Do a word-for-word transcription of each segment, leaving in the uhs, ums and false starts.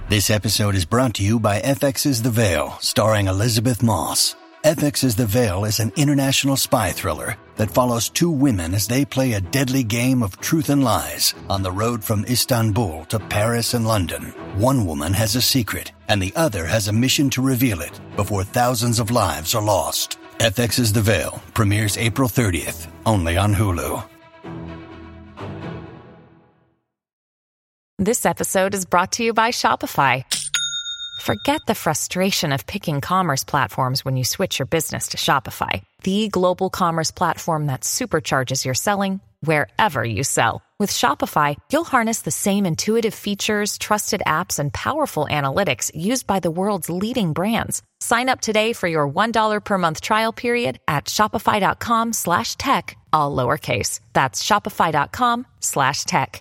This episode is brought to you by F X's The Veil, starring Elizabeth Moss. F X's The Veil is an international spy thriller that follows two women as they play a deadly game of truth and lies on the road from Istanbul to Paris and London. One woman has a secret, and the other has a mission to reveal it before thousands of lives are lost. F X's The Veil premieres April thirtieth, only on Hulu. This episode is brought to you by Shopify. Forget the frustration of picking commerce platforms when you switch your business to Shopify, the global commerce platform that supercharges your selling wherever you sell. With Shopify, you'll harness the same intuitive features, trusted apps, and powerful analytics used by the world's leading brands. Sign up today for your one dollar per month trial period at shopify.com slash tech, all lowercase. That's shopify.com slash tech.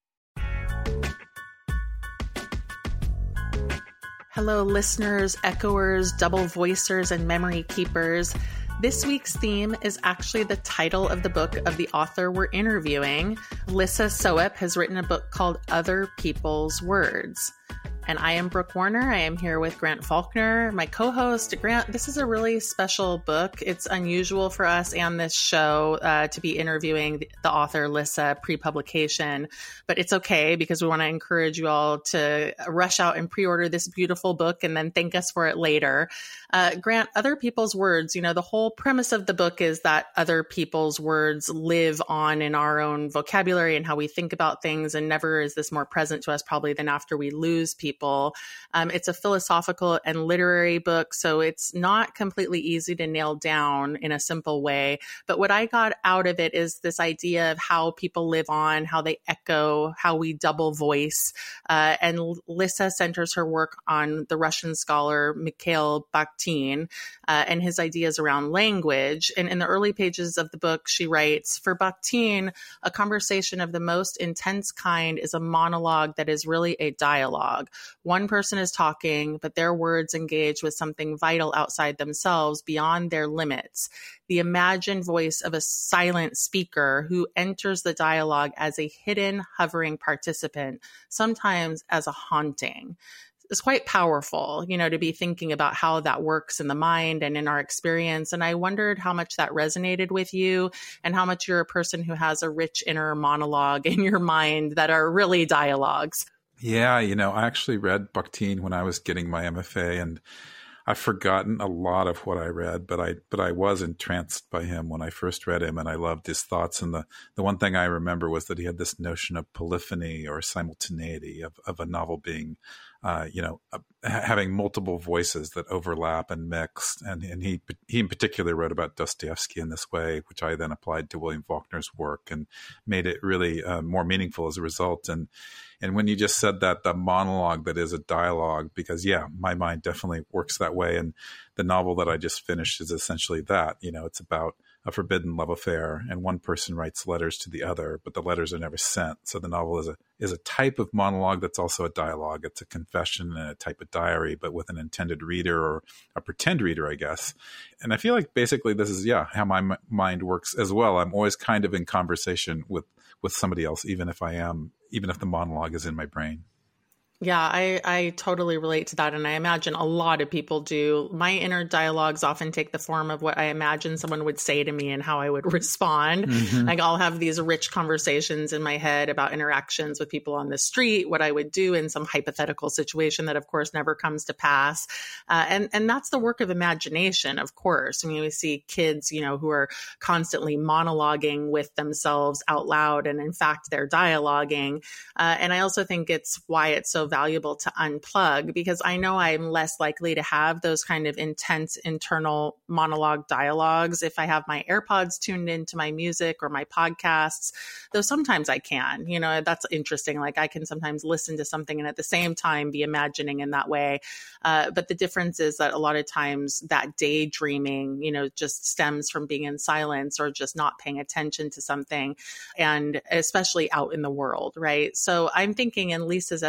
Hello, listeners, echoers, double voicers, and memory keepers. This week's theme is actually the title of the book of the author we're interviewing. Lissa Soep has written a book called Other People's Words. And I am Brooke Warner. I am here with Grant Faulkner, my co-host. Grant, this is a really special book. It's unusual for us and this show uh, to be interviewing the, the author, Lissa, pre-publication. But it's okay because we want to encourage you all to rush out and pre-order this beautiful book and then thank us for it later. Uh, Grant, Other People's Words, you know, the whole premise of the book is that other people's words live on in our own vocabulary and how we think about things. And never is this more present to us probably than after we lose people. Um, it's a philosophical and literary book, so it's not completely easy to nail down in a simple way. But what I got out of it is this idea of how people live on, how they echo, how we double voice. Uh, and Lissa centers her work on the Russian scholar Mikhail Bakhtin uh, and his ideas around language. And in the early pages of the book, she writes, for Bakhtin, a conversation of the most intense kind is a monologue that is really a dialogue. One person is talking, but their words engage with something vital outside themselves, beyond their limits. The imagined voice of a silent speaker who enters the dialogue as a hidden, hovering participant, sometimes as a haunting. It's quite powerful, you know, to be thinking about how that works in the mind and in our experience. And I wondered how much that resonated with you and how much you're a person who has a rich inner monologue in your mind that are really dialogues. Yeah, you know, I actually read Bakhtin when I was getting my M F A, and I've forgotten a lot of what I read, but I but I was entranced by him when I first read him, and I loved his thoughts. And the, the one thing I remember was that he had this notion of polyphony or simultaneity of, of a novel being, uh, you know, uh, having multiple voices that overlap and mix. And, and he he in particular wrote about Dostoevsky in this way, which I then applied to William Faulkner's work and made it really uh, more meaningful as a result. And And when you just said that, the monologue that is a dialogue, because, yeah, my mind definitely works that way. And the novel that I just finished is essentially that. You know, it's about a forbidden love affair, and one person writes letters to the other, but the letters are never sent. So the novel is a is a type of monologue that's also a dialogue. It's a confession and a type of diary, but with an intended reader or a pretend reader, I guess. And I feel like basically this is, yeah, how my m- mind works as well. I'm always kind of in conversation with with somebody else, even if I am, even if the monologue is in my brain. Yeah, I, I totally relate to that. And I imagine a lot of people do. My inner dialogues often take the form of what I imagine someone would say to me and how I would respond. Mm-hmm. Like I'll have these rich conversations in my head about interactions with people on the street, what I would do in some hypothetical situation that, of course, never comes to pass. Uh, and, and that's the work of imagination, of course. I mean, we see kids, you know, who are constantly monologuing with themselves out loud. And in fact, they're dialoguing. Uh, and I also think it's why it's so valuable to unplug, because I know I'm less likely to have those kind of intense internal monologue dialogues if I have my AirPods tuned into my music or my podcasts, though sometimes I can. You know, that's interesting. Like I can sometimes listen to something and at the same time be imagining in that way. Uh, but the difference is that a lot of times that daydreaming, you know, just stems from being in silence or just not paying attention to something, and especially out in the world, right? So I'm thinking in Lisa's estimation,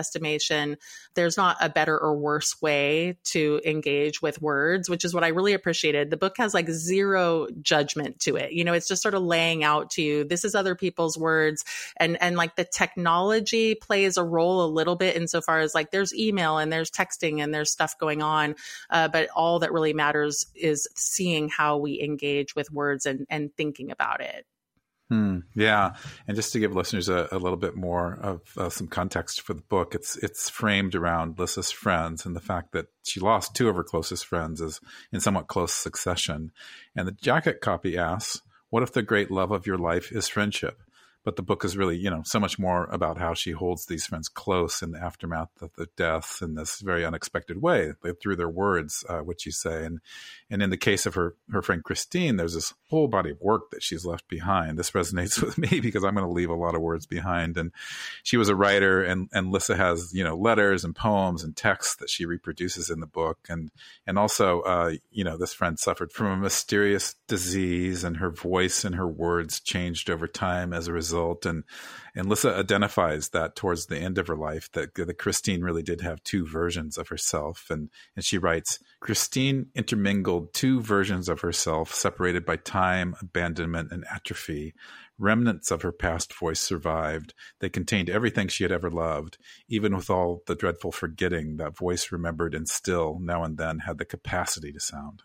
conversation. There's not a better or worse way to engage with words, which is what I really appreciated. The book has like zero judgment to it. You know, it's just sort of laying out to you, this is other people's words. And, and like the technology plays a role a little bit insofar as like there's email and there's texting and there's stuff going on. Uh, but all that really matters is seeing how we engage with words and, and thinking about it. Hmm. Yeah. And just to give listeners a, a little bit more of uh, some context for the book, it's it's framed around Lissa's friends and the fact that she lost two of her closest friends is in somewhat close succession. And the jacket copy asks, what if the great love of your life is friendship? But the book is really, you know, so much more about how she holds these friends close in the aftermath of the deaths in this very unexpected way, through their words, uh, which you say. And and in the case of her her friend Christine, there's this whole body of work that she's left behind. This resonates with me because I'm going to leave a lot of words behind. And she was a writer, and and Lissa has, you know, letters and poems and texts that she reproduces in the book. And and also, uh, you know, this friend suffered from a mysterious disease, and her voice and her words changed over time as a result. And and Lissa identifies that towards the end of her life, that, that Christine really did have two versions of herself. And, and she writes, Christine intermingled two versions of herself, separated by time, abandonment, and atrophy. Remnants of her past voice survived. They contained everything she had ever loved. Even with all the dreadful forgetting, that voice remembered and still, now and then, had the capacity to sound.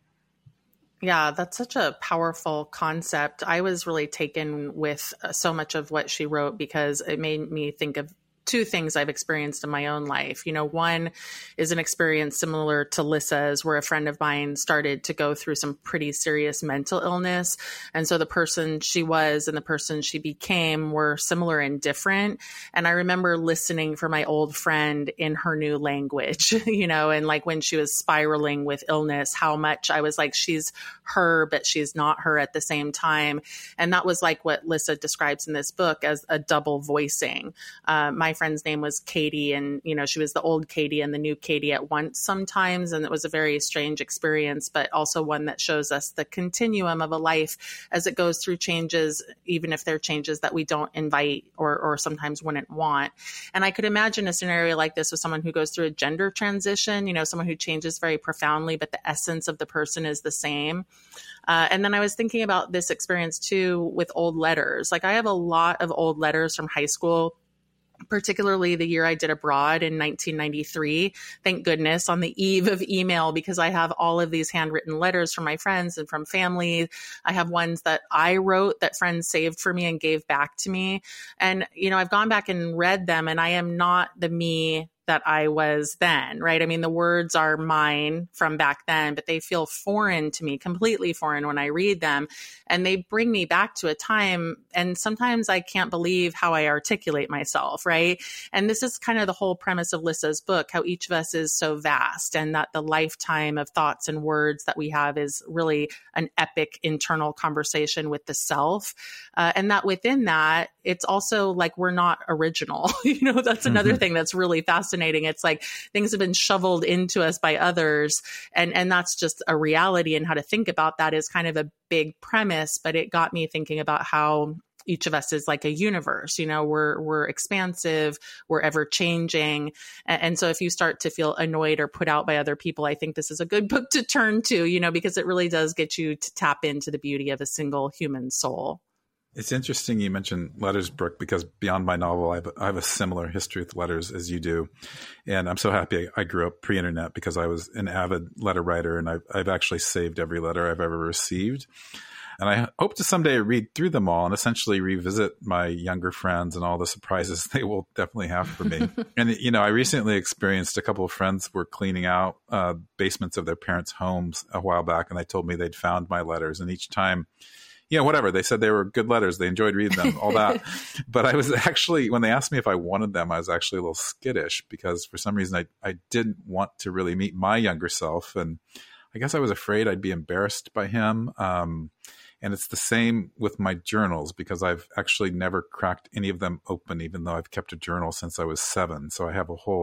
Yeah, that's such a powerful concept. I was really taken with so much of what she wrote because it made me think of two things I've experienced in my own life. You know, one is an experience similar to Lissa's, where a friend of mine started to go through some pretty serious mental illness. And so the person she was and the person she became were similar and different. And I remember listening for my old friend in her new language, you know, and like when she was spiraling with illness, how much I was like, she's her, but she's not her at the same time. And that was like what Lissa describes in this book as a double voicing. Uh, my friend's name was Katie, and, you know, she was the old Katie and the new Katie at once sometimes. And it was a very strange experience, but also one that shows us the continuum of a life as it goes through changes, even if they're changes that we don't invite or, or sometimes wouldn't want. And I could imagine a scenario like this with someone who goes through a gender transition, you know, someone who changes very profoundly, but the essence of the person is the same. Uh, and then I was thinking about this experience too with old letters. Like I have a lot of old letters from high school, particularly the year I did abroad in nineteen ninety-three. Thank goodness, on the eve of email, because I have all of these handwritten letters from my friends and from family. I have ones that I wrote that friends saved for me and gave back to me. And, you know, I've gone back and read them, and I am not the me that I was then, right? I mean, the words are mine from back then, but they feel foreign to me, completely foreign when I read them. And they bring me back to a time. And sometimes I can't believe how I articulate myself, right? And this is kind of the whole premise of Lissa's book, how each of us is so vast, and that the lifetime of thoughts and words that we have is really an epic internal conversation with the self. Uh, and that within that, it's also like we're not original. You know, that's another mm-hmm. thing that's really fascinating. It's like things have been shoveled into us by others. And, and that's just a reality. And how to think about that is kind of a big premise, but it got me thinking about how each of us is like a universe. You know, we're, we're expansive, we're ever changing. And, and so if you start to feel annoyed or put out by other people, I think this is a good book to turn to, you know, because it really does get you to tap into the beauty of a single human soul. It's interesting you mentioned letters, Brooke, because beyond my novel, I have, I have a similar history with letters as you do. And I'm so happy I grew up pre-internet because I was an avid letter writer, and I've, I've actually saved every letter I've ever received. And I hope to someday read through them all and essentially revisit my younger friends and all the surprises they will definitely have for me. And, you know, I recently experienced a couple of friends were cleaning out uh, basements of their parents' homes a while back, and they told me they'd found my letters. And each time, you know, whatever. They said they were good letters. They enjoyed reading them, all that. But I was actually, when they asked me if I wanted them, I was actually a little skittish because for some reason I, I didn't want to really meet my younger self. And I guess I was afraid I'd be embarrassed by him. Um, and it's the same with my journals because I've actually never cracked any of them open, even though I've kept a journal since I was seven. So I have a whole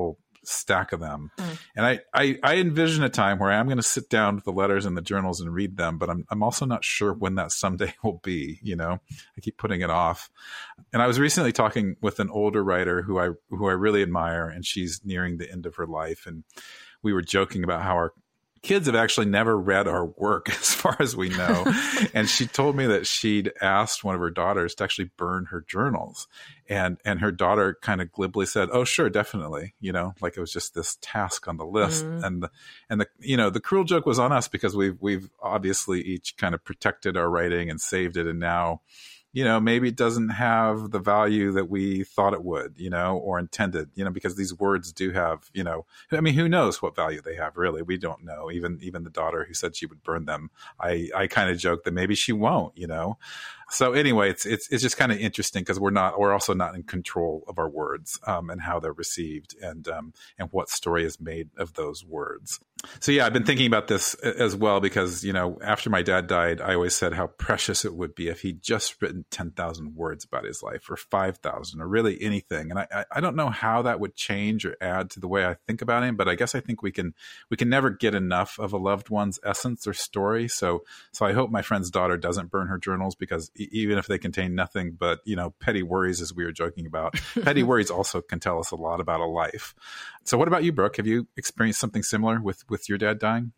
stack of them. Mm. And I, I, I envision a time where I'm going to sit down with the letters and the journals and read them, but I'm, I'm also not sure when that someday will be, you know, I keep putting it off. And I was recently talking with an older writer who I, who I really admire, and she's nearing the end of her life. And we were joking about how our kids have actually never read our work as far as we know. And she told me that she'd asked one of her daughters to actually burn her journals. And, and her daughter kind of glibly said, oh, sure, definitely. You know, like it was just this task on the list. Mm-hmm. And, the, and the, you know, the cruel joke was on us because we've, we've obviously each kind of protected our writing and saved it. And now, you know, maybe it doesn't have the value that we thought it would, you know, or intended, you know, because these words do have, you know, I mean, who knows what value they have, really? We don't know. Even even the daughter who said she would burn them, I, I kind of joked that maybe she won't, you know. So anyway, it's it's it's just kind of interesting because we're not we're also not in control of our words um, and how they're received and um, and what story is made of those words. So yeah, I've been thinking about this as well because, you know, after my dad died, I always said how precious it would be if he'd just written ten thousand words about his life or five thousand or really anything. And I, I don't know how that would change or add to the way I think about him, but I guess I think we can we can never get enough of a loved one's essence or story. So so I hope my friend's daughter doesn't burn her journals because even if they contain nothing but, you know, petty worries, as we were joking about, petty worries also can tell us a lot about a life. So what about you, Brooke? Have you experienced something similar with, with your dad dying?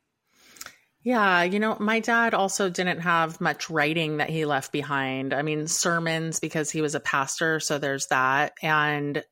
Yeah, you know, my dad also didn't have much writing that he left behind. I mean, sermons because he was a pastor. So there's that. And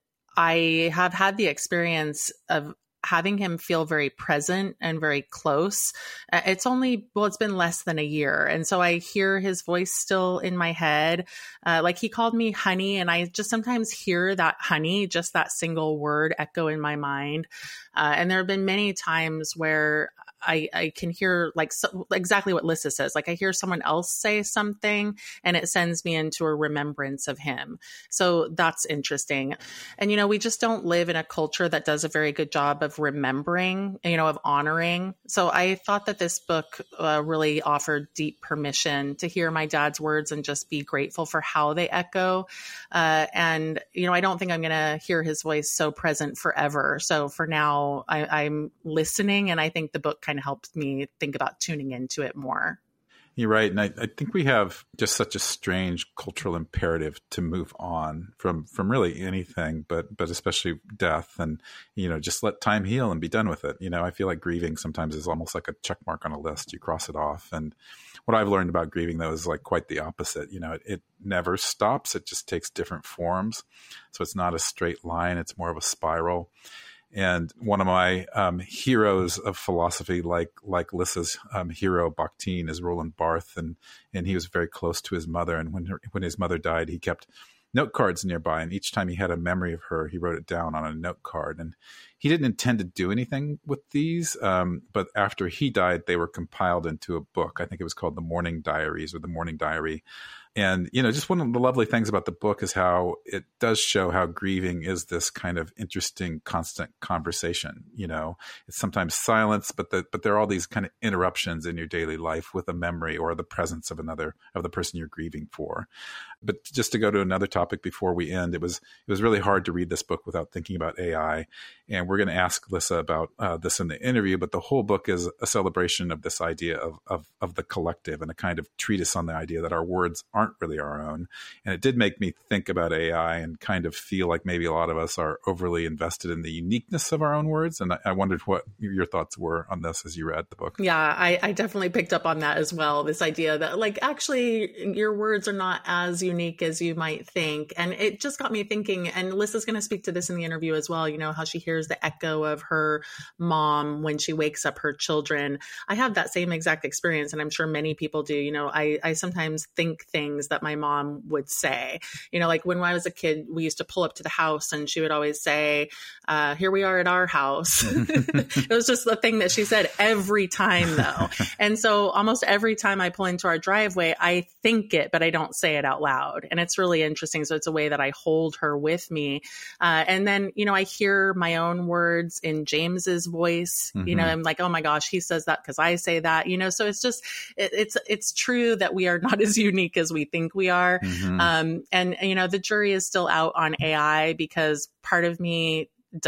I have had the experience of having him feel very present and very close. It's only, well, it's been less than a year. And so I hear his voice still in my head. Uh, like he called me honey. And I just sometimes hear that honey, just that single word echo in my mind. Uh, and there have been many times where I, I can hear like so, exactly what Lissa says. Like I hear someone else say something and it sends me into a remembrance of him. So that's interesting. And, you know, we just don't live in a culture that does a very good job of remembering, you know, of honoring. So I thought that this book uh, really offered deep permission to hear my dad's words and just be grateful for how they echo. Uh, and, you know, I don't think I'm going to hear his voice so present forever. So for now, I, I'm listening, and I think the book kind of helped me think about tuning into it more. You're right. And I, I think we have just such a strange cultural imperative to move on from, from really anything, but, but especially death, and, you know, just let time heal and be done with it. You know, I feel like grieving sometimes is almost like a check mark on a list. You cross it off. And what I've learned about grieving, though, is like quite the opposite. You know, it, it never stops. It just takes different forms. So it's not a straight line. It's more of a spiral. And one of my um, heroes of philosophy, like like Lissa's um, hero Bakhtin, is Roland Barthes, and and he was very close to his mother. And when her, when his mother died, he kept note cards nearby, and each time he had a memory of her, he wrote it down on a note card. And he didn't intend to do anything with these, um, but after he died, they were compiled into a book. I think it was called The Morning Diaries or The Morning Diary. And, you know, just one of the lovely things about the book is how it does show how grieving is this kind of interesting, constant conversation. You know, it's sometimes silence, but the, but there are all these kind of interruptions in your daily life with a memory or the presence of another, of the person you're grieving for. But just to go to another topic before we end, it was, it was really hard to read this book without thinking about A I. And we're going to ask Lissa about uh, this in the interview, but the whole book is a celebration of this idea of, of, of the collective, and a kind of treatise on the idea that our words aren't really our own. And it did make me think about A I and kind of feel like maybe a lot of us are overly invested in the uniqueness of our own words. And I, I wondered what your thoughts were on this as you read the book. Yeah, I, I definitely picked up on that as well. This idea that like, actually your words are not as unique as you might think. And it just got me thinking, and Lissa's going to speak to this in the interview as well, you know, how she hears the echo of her mom when she wakes up her children. I have that same exact experience, and I'm sure many people do. You know, I, I sometimes think things that my mom would say, you know, like when I was a kid, we used to pull up to the house and she would always say, uh, here we are at our house. It was just the thing that she said every time though. And so almost every time I pull into our driveway, I think it, but I don't say it out loud. And it's really interesting. So it's a way that I hold her with me. Uh, and then, you know, I hear my own words in James's voice. Mm-hmm. You know, I'm like, oh my gosh, he says that because I say that, you know, so it's just, it, it's, it's true that we are not as unique as we think we are. Mm-hmm. Um, and, you know, the jury is still out on A I because part of me does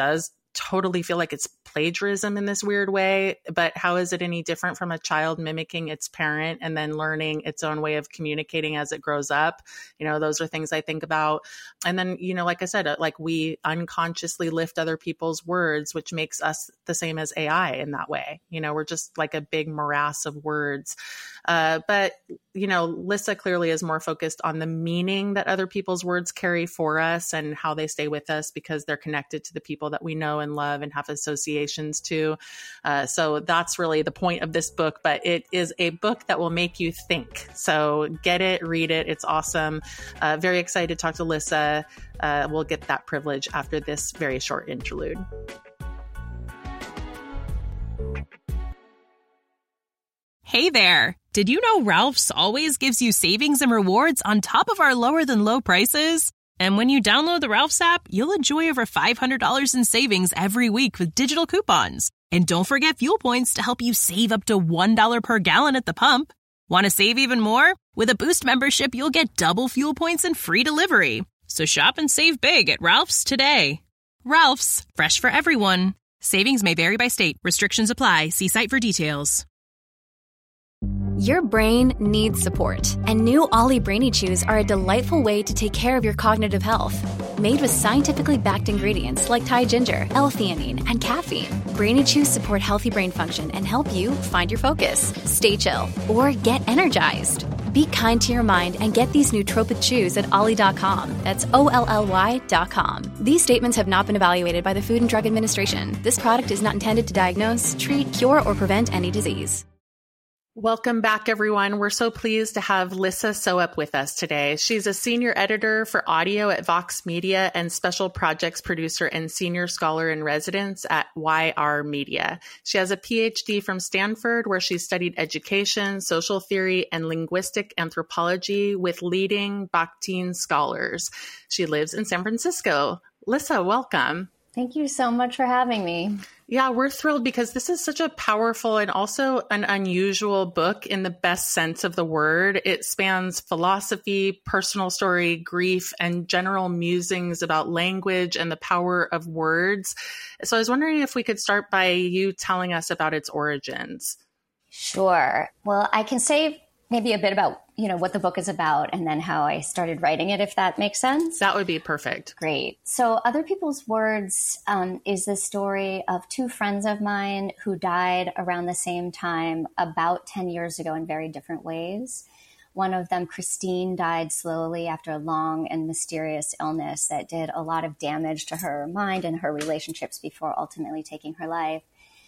totally feel like it's plagiarism in this weird way, but how is it any different from a child mimicking its parent and then learning its own way of communicating as it grows up? You know, those are things I think about. And then, you know, like I said, like we unconsciously lift other people's words, which makes us the same as A I in that way. You know, we're just like a big morass of words. Uh, but, you know, Lissa clearly is more focused on the meaning that other people's words carry for us and how they stay with us because they're connected to the people that we know and love and have associations to. Uh, so that's really the point of this book, but it is a book that will make you think. So get it, read it. It's awesome. Uh, very excited to talk to Lissa. Uh, we'll get that privilege after this very short interlude. Hey there! Did you know Ralph's always gives you savings and rewards on top of our lower than low prices? And when you download the Ralph's app, you'll enjoy over five hundred dollars in savings every week with digital coupons. And don't forget fuel points to help you save up to one dollar per gallon at the pump. Want to save even more? With a Boost membership, you'll get double fuel points and free delivery. So shop and save big at Ralph's today. Ralph's, fresh for everyone. Savings may vary by state. Restrictions apply. See site for details. Your brain needs support, and new Ollie Brainy Chews are a delightful way to take care of your cognitive health. Made with scientifically backed ingredients like Thai ginger, L-theanine, and caffeine, Brainy Chews support healthy brain function and help you find your focus, stay chill, or get energized. Be kind to your mind and get these nootropic chews at ollie dot com. That's O L L Y dot com. These statements have not been evaluated by the Food and Drug Administration. This product is not intended to diagnose, treat, cure, or prevent any disease. Welcome back, everyone. We're so pleased to have Lissa Soep with us today. She's a senior editor for audio at Vox Media and special projects producer and senior scholar in residence at Y R Media. She has a P H D from Stanford, where she studied education, social theory, and linguistic anthropology with leading Bakhtin scholars. She lives in San Francisco. Lissa, welcome. Thank you so much for having me. Yeah, we're thrilled because this is such a powerful and also an unusual book in the best sense of the word. It spans philosophy, personal story, grief, and general musings about language and the power of words. So I was wondering if we could start by you telling us about its origins. Sure. Well, I can say maybe a bit about, you know, what the book is about and then how I started writing it, if that makes sense. That would be perfect. Great. So Other People's Words um, is the story of two friends of mine who died around the same time about ten years ago in very different ways. One of them, Christine, died slowly after a long and mysterious illness that did a lot of damage to her mind and her relationships before ultimately taking her life.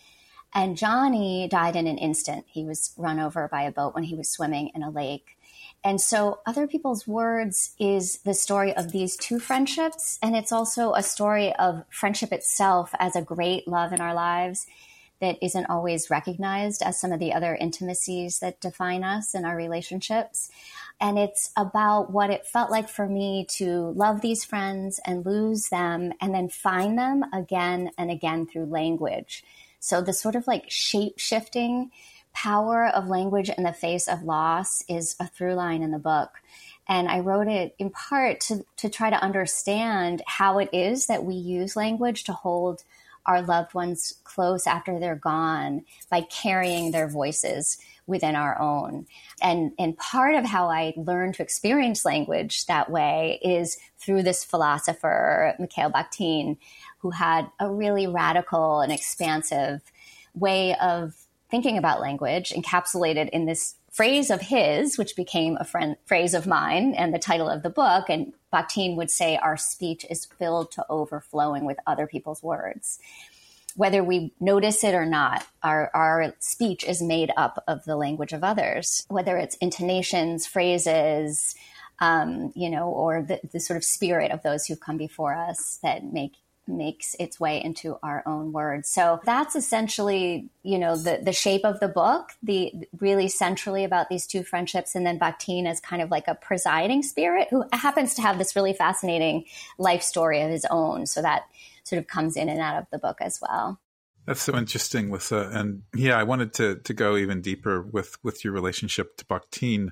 And Johnny died in an instant. He was run over by a boat when he was swimming in a lake. And so Other People's Words is the story of these two friendships. And it's also a story of friendship itself as a great love in our lives that isn't always recognized as some of the other intimacies that define us in our relationships. And it's about what it felt like for me to love these friends and lose them and then find them again and again through language. So the sort of like shape-shifting power of language in the face of loss is a through line in the book. And I wrote it in part to, to try to understand how it is that we use language to hold our loved ones close after they're gone by carrying their voices within our own. And, and part of how I learned to experience language that way is through this philosopher, Mikhail Bakhtin, who had a really radical and expansive way of thinking about language encapsulated in this phrase of his, which became a friend, phrase of mine and the title of the book. And Bakhtin would say, our speech is filled to overflowing with other people's words. Whether we notice it or not, our, our speech is made up of the language of others, whether it's intonations, phrases, um, you know, or the, the sort of spirit of those who've come before us that make makes its way into our own words. So that's essentially, you know, the, the shape of the book, the really centrally about these two friendships. And then Bakhtin as kind of like a presiding spirit who happens to have this really fascinating life story of his own. So that sort of comes in and out of the book as well. That's so interesting, Lissa. And yeah, I wanted to to go even deeper with, with your relationship to Bakhtin.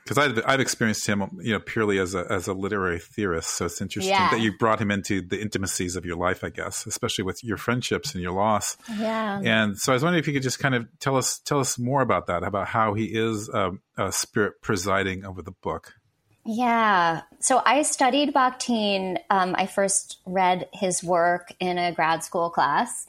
Because I've, I've experienced him, you know, purely as a as a literary theorist. So it's interesting yeah. that you brought him into the intimacies of your life, I guess, especially with your friendships and your loss. Yeah. And so I was wondering if you could just kind of tell us tell us more about that, about how he is a, a spirit presiding over the book. Yeah. So I studied Bakhtin. Um, I first read his work in a grad school class.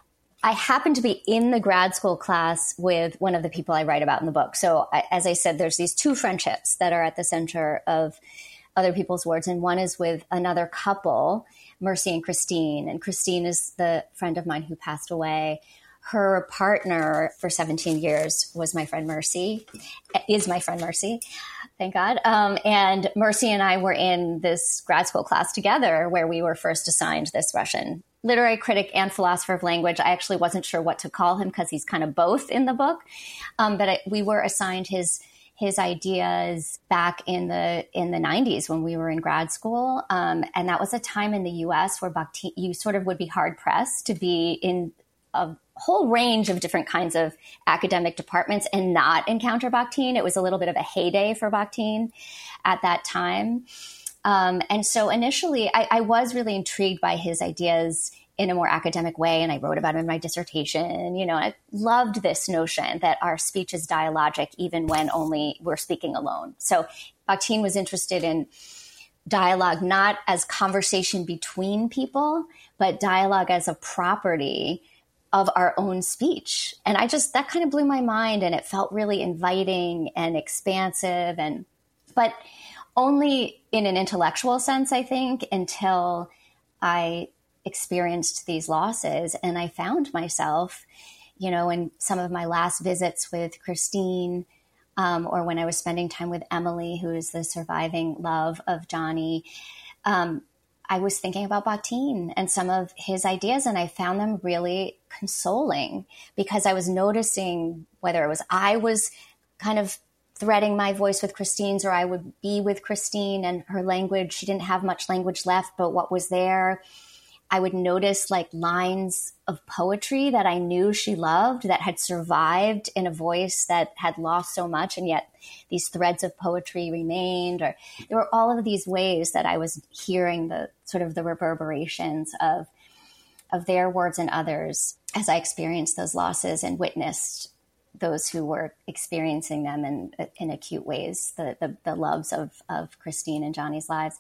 I happened to be in the grad school class with one of the people I write about in the book. So I, as I said, there's these two friendships that are at the center of Other People's Words. And one is with another couple, Mercy and Christine. And Christine is the friend of mine who passed away. Her partner for seventeen years was my friend Mercy, is my friend Mercy. Thank God. Um, and Mercy and I were in this grad school class together where we were first assigned this Russian literary critic and philosopher of language. I actually wasn't sure what to call him because he's kind of both in the book. Um, but I, we were assigned his his ideas back in the in the nineties when we were in grad school. Um, and that was a time in the U S where Bakhtin, you sort of would be hard pressed to be in a whole range of different kinds of academic departments and not encounter Bakhtin. It was a little bit of a heyday for Bakhtin at that time. Um, and so initially, I, I was really intrigued by his ideas in a more academic way, and I wrote about him in my dissertation. You know, I loved this notion that our speech is dialogic even when only we're speaking alone. So Bakhtin was interested in dialogue not as conversation between people, but dialogue as a property of our own speech. And I just, that kind of blew my mind, and it felt really inviting and expansive, and, but only in an intellectual sense, I think, until I experienced these losses. And I found myself, you know, in some of my last visits with Christine, um, or when I was spending time with Emily, who is the surviving love of Johnny, um, I was thinking about Bakhtin and some of his ideas, and I found them really consoling because I was noticing whether it was I was kind of threading my voice with Christine's, or I would be with Christine and her language. She didn't have much language left, but what was there, I would notice like lines of poetry that I knew she loved that had survived in a voice that had lost so much. And yet these threads of poetry remained, or there were all of these ways that I was hearing the sort of the reverberations of, of their words and others as I experienced those losses and witnessed those who were experiencing them in, in acute ways, the, the, the loves of, of Christine and Johnny's lives.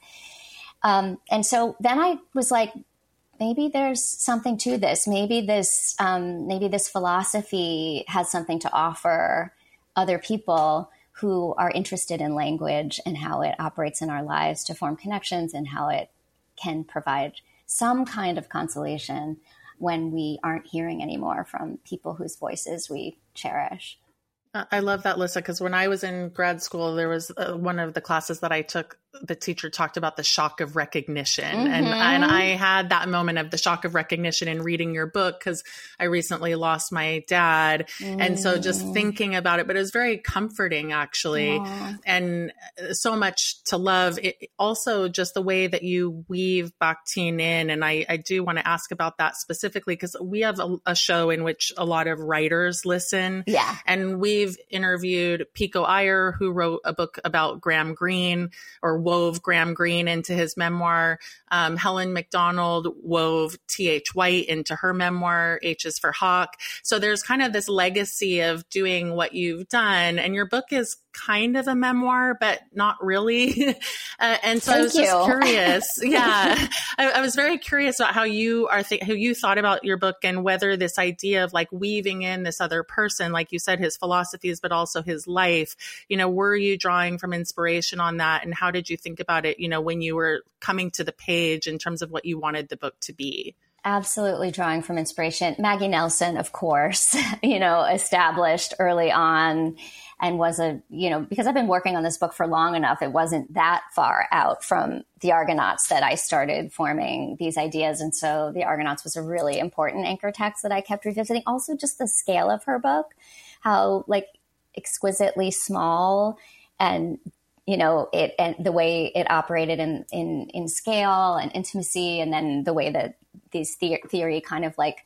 Um, and so then I was like, maybe there's something to this. Maybe this, um, maybe this philosophy has something to offer other people who are interested in language and how it operates in our lives to form connections and how it can provide some kind of consolation when we aren't hearing anymore from people whose voices we cherish. I love that, Lissa, because when I was in grad school, there was uh, one of the classes that I took, the teacher talked about the shock of recognition. Mm-hmm. And, and I had that moment of the shock of recognition in reading your book because I recently lost my dad. Mm. And so just thinking about it, but it was very comforting, actually. Aww. And so much to love. It, also, just the way that you weave Bakhtin in. And I, I do want to ask about that specifically because we have a, a show in which a lot of writers listen. Yeah. And we've interviewed Pico Iyer, who wrote a book about Graham Greene, or wove Graham Greene into his memoir. Um, Helen McDonald wove T H White into her memoir, H is for Hawk. So there's kind of this legacy of doing what you've done. And your book is kind of a memoir, but not really. uh, and so Thank I was you. just curious. Yeah. I, I was very curious about how you are, th- how you thought about your book and whether this idea of like weaving in this other person, like you said, his philosophies, but also his life, you know, were you drawing from inspiration on that? And how did you think about it, you know, when you were coming to the page in terms of what you wanted the book to be? Absolutely drawing from inspiration. Maggie Nelson, of course, you know, established early on and was a, you know, because I've been working on this book for long enough, it wasn't that far out from the Argonauts that I started forming these ideas. And so the Argonauts was a really important anchor text that I kept revisiting. Also just the scale of her book, how like exquisitely small and, you know, it, and the way it operated in, in, in scale and intimacy. And then the way that these the- theory kind of like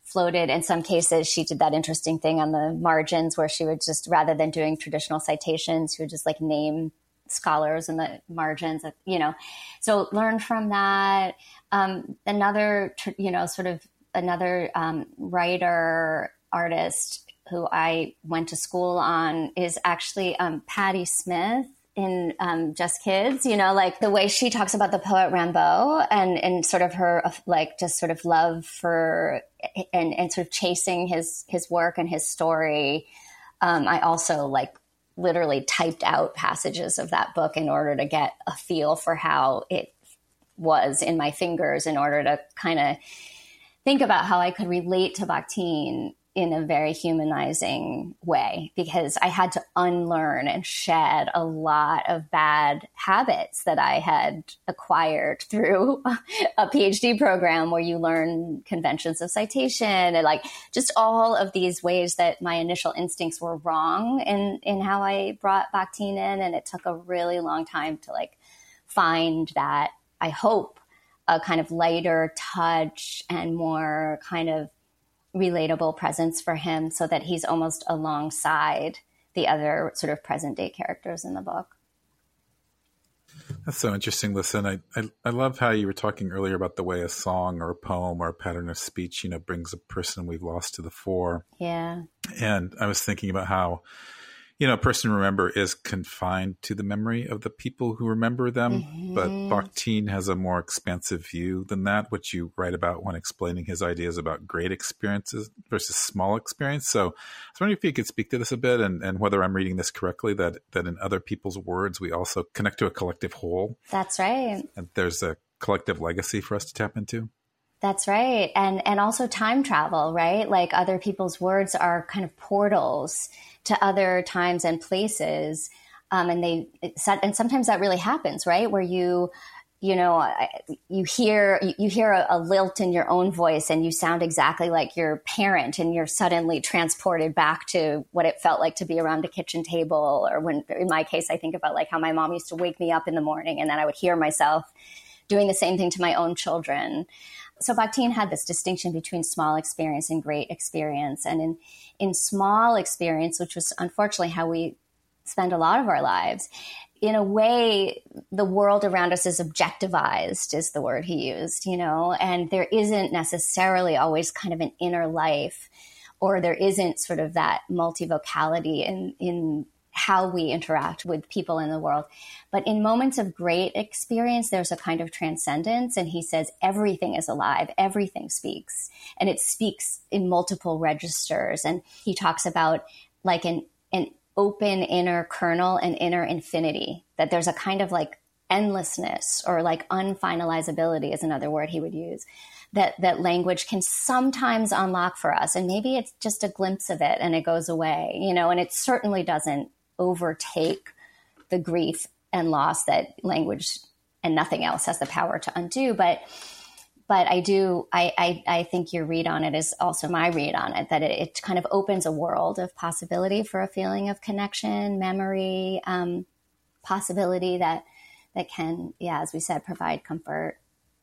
floated. In some cases, she did that interesting thing on the margins where she would just, rather than doing traditional citations, she would just like name scholars in the margins, of, you know, so learn from that. Um, another, you know, sort of another um, writer, artist who I went to school on is actually um, Patti Smith in um, Just Kids, you know, like the way she talks about the poet Rimbaud and, and sort of her, like, just sort of love for and, and sort of chasing his, his work and his story. Um, I also like literally typed out passages of that book in order to get a feel for how it was in my fingers, in order to kind of think about how I could relate to Bakhtin in a very humanizing way, because I had to unlearn and shed a lot of bad habits that I had acquired through a PhD program where you learn conventions of citation and like just all of these ways that my initial instincts were wrong in, in how I brought Bakhtin in. And it took a really long time to like find that, I hope, a kind of lighter touch and more kind of relatable presence for him, so that he's almost alongside the other sort of present day characters in the book. That's so interesting. Listen, I, I I love how you were talking earlier about the way a song or a poem or a pattern of speech, you know, brings a person we've lost to the fore. Yeah. And I was thinking about how, you know, a person to remember is confined to the memory of the people who remember them. Mm-hmm. But Bakhtin has a more expansive view than that, which you write about when explaining his ideas about great experiences versus small experience. So I was wondering if you could speak to this a bit, and, and whether I'm reading this correctly, that, that in other people's words, we also connect to a collective whole. That's right. And there's a collective legacy for us to tap into. That's right. And and also time travel, right? Like other people's words are kind of portals to other times and places. Um, and they, and sometimes that really happens, right? Where you, you know, you hear, you hear a, a lilt in your own voice and you sound exactly like your parent, and you're suddenly transported back to what it felt like to be around a kitchen table. Or when, in my case, I think about like how my mom used to wake me up in the morning and then I would hear myself doing the same thing to my own children. So Bakhtin had this distinction between small experience and great experience. And in, in small experience, which was unfortunately how we spend a lot of our lives, in a way, the world around us is objectivized, is the word he used, you know, and there isn't necessarily always kind of an inner life, or there isn't sort of that multivocality in, in how we interact with people in the world. But in moments of great experience, there's a kind of transcendence. And he says, everything is alive, everything speaks, and it speaks in multiple registers. And he talks about like an, an open inner kernel and inner infinity, that there's a kind of like endlessness, or like unfinalizability is another word he would use, that, that language can sometimes unlock for us. And maybe it's just a glimpse of it and it goes away, you know, and it certainly doesn't overtake the grief and loss that language and nothing else has the power to undo. But but I do, I, I, I think your read on it is also my read on it, that it, it kind of opens a world of possibility for a feeling of connection, memory, um, possibility that that can, yeah, as we said, provide comfort.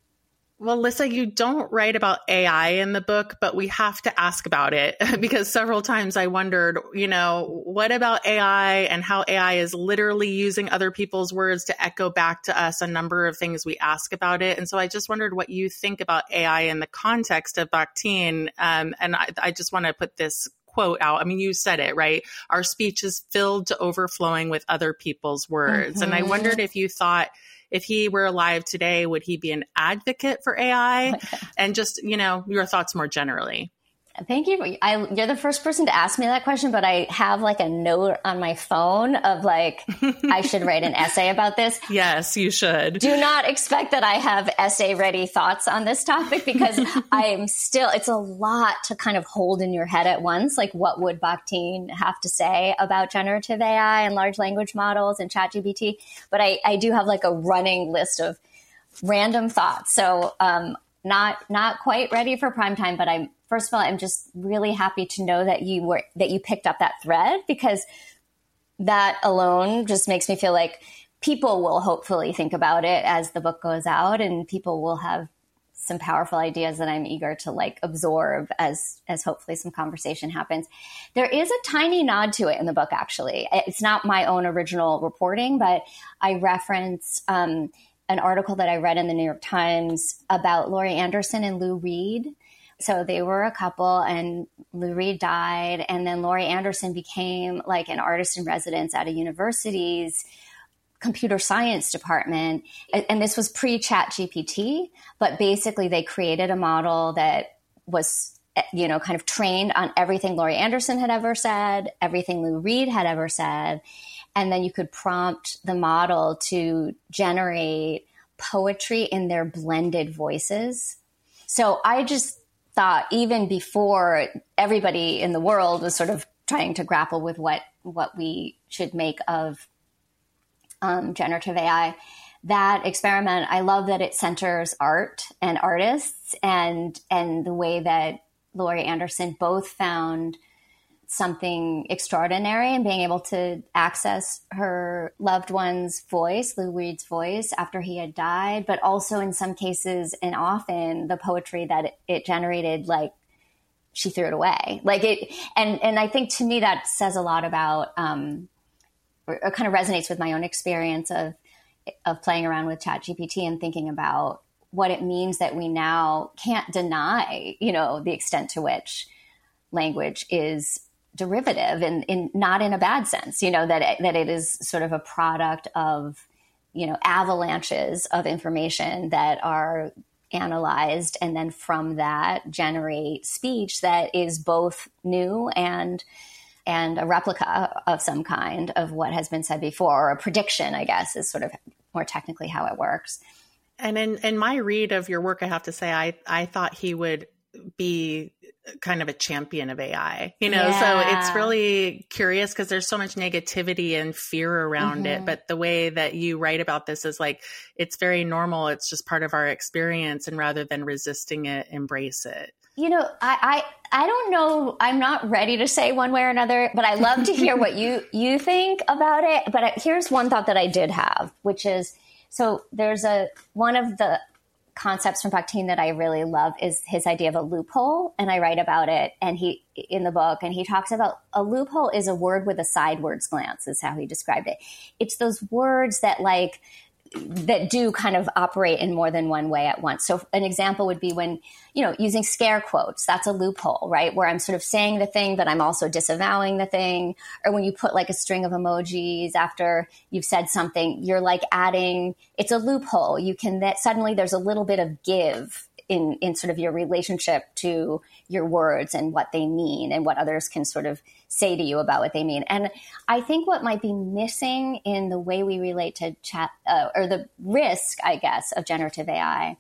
Well, Lissa, you don't write about A I in the book, but we have to ask about it because several times I wondered, you know, what about A I and how A I is literally using other people's words to echo back to us a number of things we ask about it. And so I just wondered what you think about A I in the context of Bakhtin. Um, and I, I just want to put this quote out. I mean, you said it, right? Our speech is filled to overflowing with other people's words. Mm-hmm. And I wondered if you thought, if he were alive today, would he be an advocate for A I? And just, you know, your thoughts more generally. Thank you. I, you're the first person to ask me that question, but I have like a note on my phone of like, I should write an essay about this. Yes, you should. Do not expect that I have essay ready thoughts on this topic, because I am still, it's a lot to kind of hold in your head at once. Like, what would Bakhtin have to say about generative A I and large language models and ChatGPT? But I, I do have like a running list of random thoughts. So, um, not, not quite ready for prime time, but I'm, first of all, I'm just really happy to know that you were, that you picked up that thread, because that alone just makes me feel like people will hopefully think about it as the book goes out, and people will have some powerful ideas that I'm eager to like absorb as, as hopefully some conversation happens. There is a tiny nod to it in the book, actually. It's not my own original reporting, but I reference um, an article that I read in the New York Times about Laurie Anderson and Lou Reed. So they were a couple and Lou Reed died. And then Laurie Anderson became like an artist in residence at a university's computer science department. And this was pre-Chat G P T, but basically they created a model that was, you know, kind of trained on everything Laurie Anderson had ever said, everything Lou Reed had ever said. And then you could prompt the model to generate poetry in their blended voices. So I just thought even before everybody in the world was sort of trying to grapple with what, what we should make of um, generative A I, that experiment, I love that it centers art and artists and, and the way that Laurie Anderson both found something extraordinary in being able to access her loved one's voice, Lou Reed's voice, after he had died, but also in some cases and often the poetry that it, it generated, like she threw it away. Like it, and, and I think to me that says a lot about, um, or, or kind of resonates with my own experience of, of playing around with Chat G P T and thinking about what it means that we now can't deny, you know, the extent to which language is derivative and in not in a bad sense, you know, that it, that it is sort of a product of, you know, avalanches of information that are analyzed and then from that generate speech that is both new and and a replica of some kind of what has been said before, or a prediction, I guess, is sort of more technically how it works. And in, in my read of your work, I have to say, I, I thought he would be kind of a champion of A I, you know, yeah. So it's really curious because there's so much negativity and fear around mm-hmm. it. But the way that you write about this is like, it's very normal. It's just part of our experience. And rather than resisting it, embrace it. You know, I, I, I don't know. I'm not ready to say one way or another, but I love to hear what you, you think about it. But I, here's one thought that I did have, which is, so there's a, one of the concepts from Bakhtin that I really love is his idea of a loophole. And I write about it and he in the book, and he talks about a loophole is a word with a sidewards glance is how he described it. It's those words that like, that do kind of operate in more than one way at once. So an example would be when, you know, using scare quotes, that's a loophole, right? Where I'm sort of saying the thing, but I'm also disavowing the thing. Or when you put like a string of emojis after you've said something, you're like adding, it's a loophole. You can, that suddenly there's a little bit of give in, in sort of your relationship to your words and what they mean and what others can sort of say to you about what they mean. And I think what might be missing in the way we relate to chat, uh, or the risk, I guess, of generative A I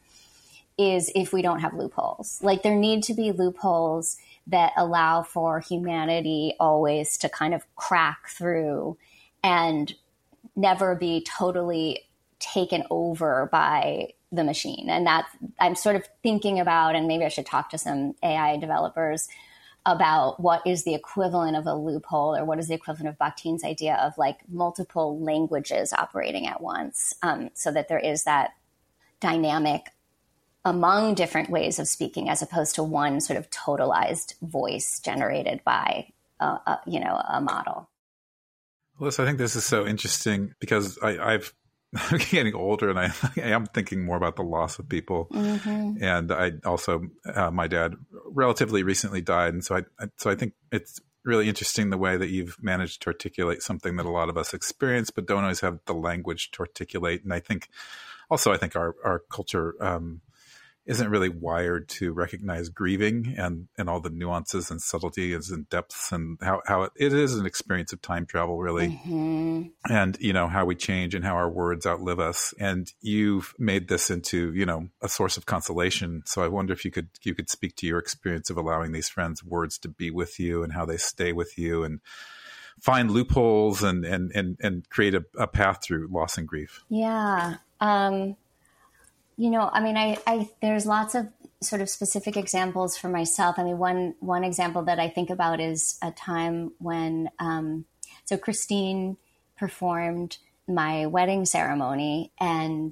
is if we don't have loopholes. Like there need to be loopholes that allow for humanity always to kind of crack through and never be totally taken over by the machine. And that's, I'm sort of thinking about, and maybe I should talk to some A I developers about what is the equivalent of a loophole, or what is the equivalent of Bakhtin's idea of like multiple languages operating at once, um, so that there is that dynamic among different ways of speaking as opposed to one sort of totalized voice generated by, a, a, you know, a model. Melissa, I think this is so interesting because I, I've I'm getting older and I, I am thinking more about the loss of people. Mm-hmm. And I also, uh, my dad relatively recently died. And so I, I, so I think it's really interesting the way that you've managed to articulate something that a lot of us experience, but don't always have the language to articulate. And I think also, I think our, our culture, um, isn't really wired to recognize grieving and, and all the nuances and subtleties and depths and how, how it, it is an experience of time travel, really. Mm-hmm. And, you know, how we change and how our words outlive us. And you've made this into, you know, a source of consolation. So I wonder if you could, you could speak to your experience of allowing these friends' words to be with you and how they stay with you and find loopholes and, and, and, and create a, a path through loss and grief. Yeah. Um, You know, I mean, I, I, there's lots of sort of specific examples for myself. I mean, one, one example that I think about is a time when, um, so Christine performed my wedding ceremony and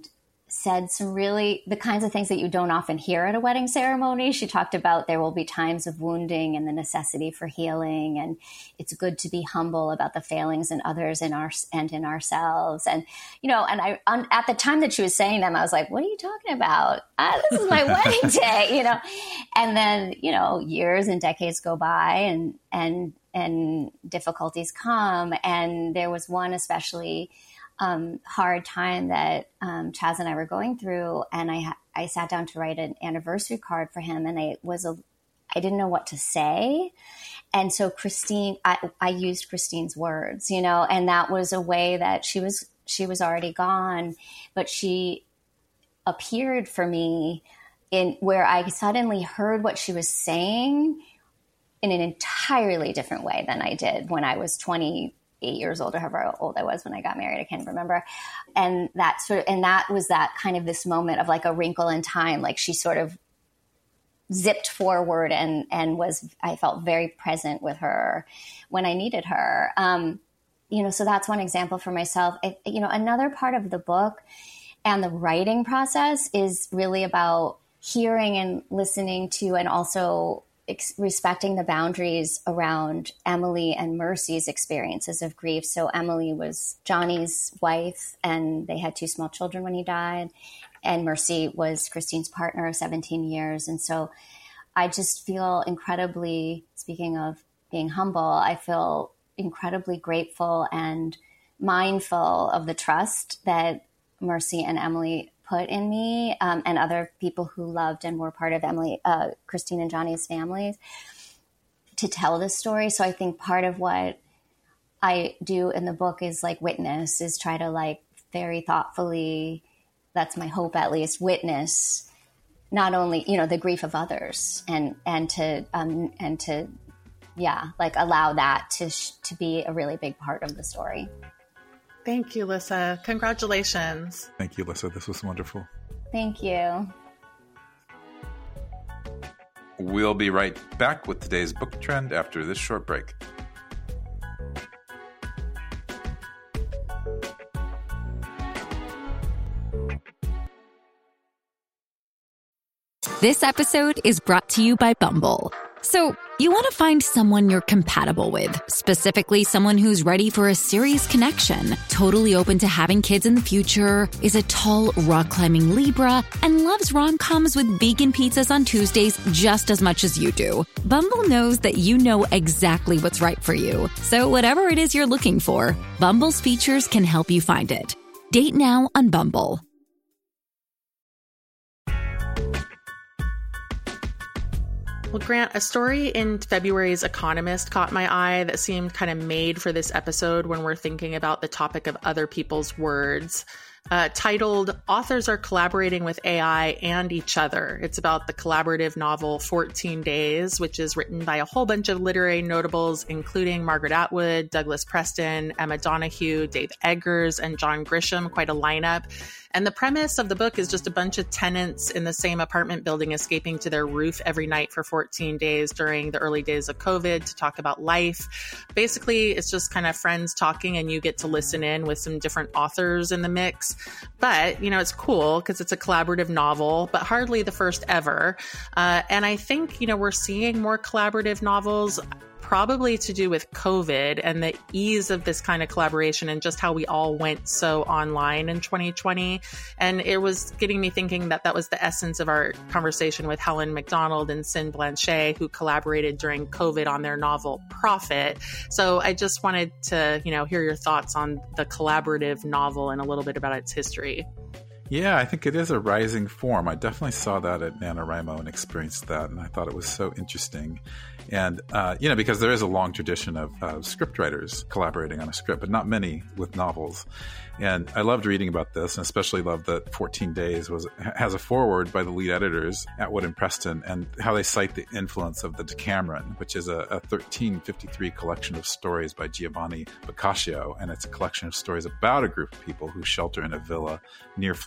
said some really, the kinds of things that you don't often hear at a wedding ceremony. She talked about there will be times of wounding and the necessity for healing. And it's good to be humble about the failings in others and our, and in ourselves. And, you know, and I, on, at the time that she was saying them, I was like, what are you talking about? Ah, this is my wedding day, you know? And then, you know, years and decades go by and, and, and difficulties come. And there was one especially Um, hard time that um, Chaz and I were going through, and I ha- I sat down to write an anniversary card for him, and I was a I didn't know what to say, and so Christine I, I used Christine's words, you know, and that was a way that she was she was already gone, but she appeared for me in where I suddenly heard what she was saying in an entirely different way than I did when I was twenty. Eight years old or however old I was when I got married. I can't remember. And that sort of, and that was that kind of this moment of like a wrinkle in time. Like she sort of zipped forward and, and was, I felt very present with her when I needed her. Um, you know, so that's one example for myself. I, you know, another part of the book and the writing process is really about hearing and listening to, and also ex- respecting the boundaries around Emily and Mercy's experiences of grief. So Emily was Johnny's wife, and they had two small children when he died. And Mercy was Christine's partner of seventeen years. And so I just feel incredibly, speaking of being humble, I feel incredibly grateful and mindful of the trust that Mercy and Emily put in me, um, and other people who loved and were part of Emily, uh, Christine and Johnny's families, to tell this story. So I think part of what I do in the book is like witness, is try to like very thoughtfully, that's my hope at least, witness not only, you know, the grief of others, and, and to, um, and to, yeah, like allow that to, sh- to be a really big part of the story. Thank you, Lissa. Congratulations. Thank you, Lissa. This was wonderful. Thank you. We'll be right back with today's book trend after this short break. This episode is brought to you by Bumble. So, you want to find someone you're compatible with, specifically someone who's ready for a serious connection, totally open to having kids in the future, is a tall, rock-climbing Libra, and loves rom-coms with vegan pizzas on Tuesdays just as much as you do. Bumble knows that you know exactly what's right for you. So whatever it is you're looking for, Bumble's features can help you find it. Date now on Bumble. Well, Grant, a story in February's Economist caught my eye that seemed kind of made for this episode when we're thinking about the topic of other people's words. Uh, titled, Authors Are Collaborating with A I and Each Other. It's about the collaborative novel fourteen days, which is written by a whole bunch of literary notables, including Margaret Atwood, Douglas Preston, Emma Donoghue, Dave Eggers, and John Grisham, quite a lineup. And the premise of the book is just a bunch of tenants in the same apartment building escaping to their roof every night for fourteen days during the early days of COVID to talk about life. Basically, it's just kind of friends talking, and you get to listen in with some different authors in the mix. But, you know, it's cool because it's a collaborative novel, but hardly the first ever. Uh, and I think, you know, we're seeing more collaborative novels, probably to do with COVID and the ease of this kind of collaboration and just how we all went so online in twenty twenty. And it was getting me thinking that that was the essence of our conversation with Helen McDonald and Sin Blanchet, who collaborated during COVID on their novel Prophet. So I just wanted to, you know, hear your thoughts on the collaborative novel and a little bit about its history. Yeah, I think it is a rising form. I definitely saw that at NaNoWriMo and experienced that, and I thought it was so interesting. And, uh, you know, because there is a long tradition of uh, scriptwriters collaborating on a script, but not many with novels. And I loved reading about this, and especially loved that fourteen days was has a foreword by the lead editors, Atwood and Preston, and how they cite the influence of the Decameron, which is a, a thirteen fifty-three collection of stories by Giovanni Boccaccio. And it's a collection of stories about a group of people who shelter in a villa near Florence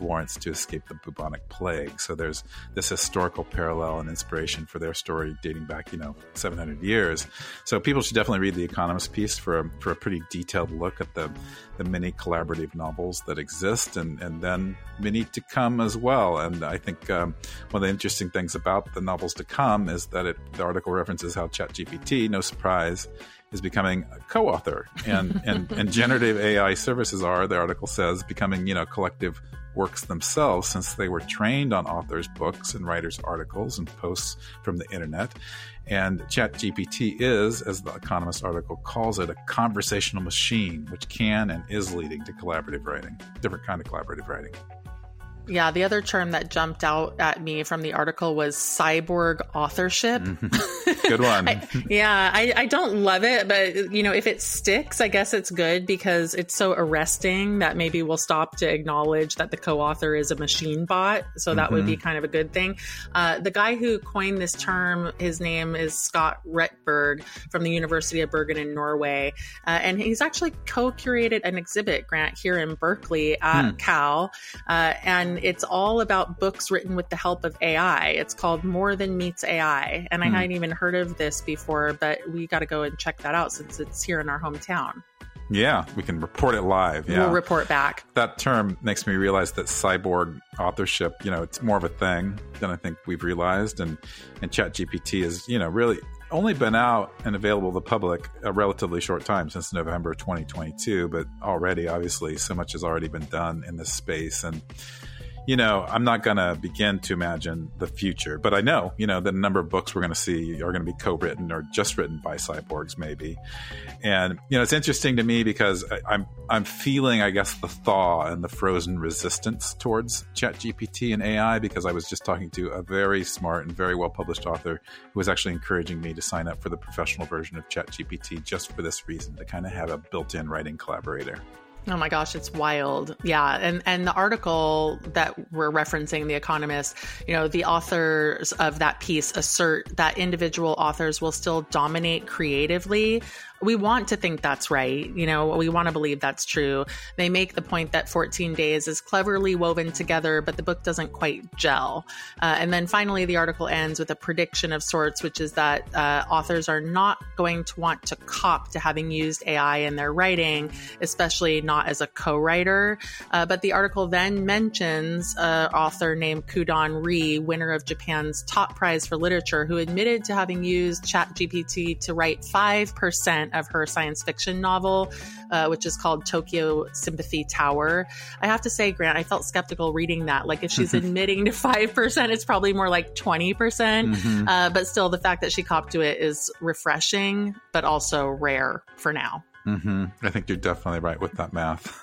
Florence to escape the bubonic plague. So there's this historical parallel and inspiration for their story dating back, you know, seven hundred years. So people should definitely read the Economist piece for a, for a pretty detailed look at the, the many collaborative novels that exist, and, and then many to come as well. And I think um, one of the interesting things about the novels to come is that it, the article references how ChatGPT, no surprise, is becoming a co-author, and, and, and generative A I services are, the article says, becoming, you know, collective works themselves, since they were trained on authors' books and writers' articles and posts from the internet. And ChatGPT is, as the Economist article calls it, a conversational machine, which can and is leading to collaborative writing, different kind of collaborative writing. Yeah, the other term that jumped out at me from the article was cyborg authorship. Mm-hmm. Good one. I, yeah, I, I don't love it, but, you know, if it sticks, I guess it's good because it's so arresting that maybe we'll stop to acknowledge that the co-author is a machine bot. So that mm-hmm. would be kind of a good thing. Uh, the guy who coined this term, his name is Scott Retberg from the University of Bergen in Norway. Uh, and he's actually co-curated an exhibit, Grant, here in Berkeley at hmm. Cal. Uh, and it's all about books written with the help of A I. It's called More Than Meets A I. And I mm. hadn't even heard of this before, but we got to go and check that out since it's here in our hometown. Yeah, we can report it live. Yeah. We'll report back. That term makes me realize that cyborg authorship, you know, it's more of a thing than I think we've realized. And, and ChatGPT is, you know, really only been out and available to the public a relatively short time, since November twenty twenty-two. But already, obviously, so much has already been done in this space. And you know, I'm not going to begin to imagine the future, but I know, you know, that a number of books we're going to see are going to be co-written or just written by cyborgs, maybe. And, you know, it's interesting to me because I, I'm I'm feeling, I guess, the thaw and the frozen resistance towards ChatGPT and A I, because I was just talking to a very smart and very well-published author who was actually encouraging me to sign up for the professional version of ChatGPT just for this reason, to kind of have a built-in writing collaborator. Oh my gosh, it's wild. Yeah. And and the article that we're referencing, The Economist, you know, the authors of that piece assert that individual authors will still dominate creatively. We want to think that's right. You know, we want to believe that's true. They make the point that fourteen days is cleverly woven together, but the book doesn't quite gel. Uh, and then finally, the article ends with a prediction of sorts, which is that uh, authors are not going to want to cop to having used A I in their writing, especially not as a co-writer. Uh, but the article then mentions an author named Kudon Ri, winner of Japan's top prize for literature, who admitted to having used ChatGPT to write five percent of her science fiction novel, uh, which is called Tokyo Sympathy Tower. I have to say, Grant, I felt skeptical reading that. Like, if she's admitting to five percent, it's probably more like twenty percent. Mm-hmm. Uh, but still, the fact that she copped to it is refreshing, but also rare for now. Mm-hmm. I think you're definitely right with that math,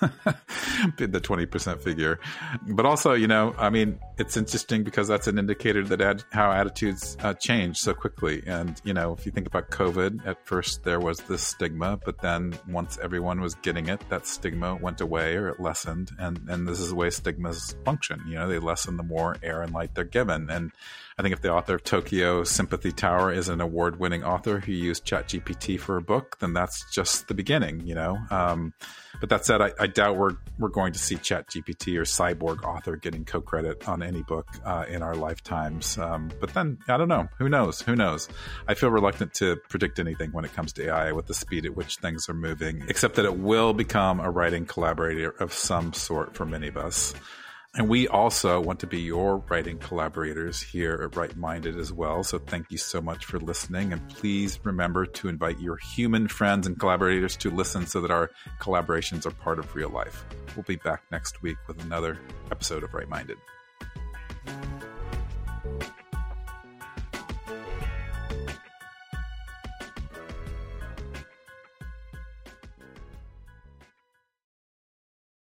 the twenty percent figure. But also, you know, I mean, it's interesting because that's an indicator that ad- how attitudes uh, change so quickly. And, you know, if you think about COVID, at first there was this stigma, but then once everyone was getting it, that stigma went away or it lessened. And, and this is the way stigmas function. You know, they lessen the more air and light they're given. And I think if the author of Tokyo Sympathy Tower is an award-winning author who used ChatGPT for a book, then that's just the beginning, you know. Um, but that said, I, I doubt we're we're going to see ChatGPT or cyborg author getting co-credit on any book uh, in our lifetimes. Um, but then, I don't know. Who knows? Who knows? I feel reluctant to predict anything when it comes to A I with the speed at which things are moving, except that it will become a writing collaborator of some sort for many of us. And we also want to be your writing collaborators here at Right Minded as well. So thank you so much for listening. And please remember to invite your human friends and collaborators to listen so that our collaborations are part of real life. We'll be back next week with another episode of Right Minded.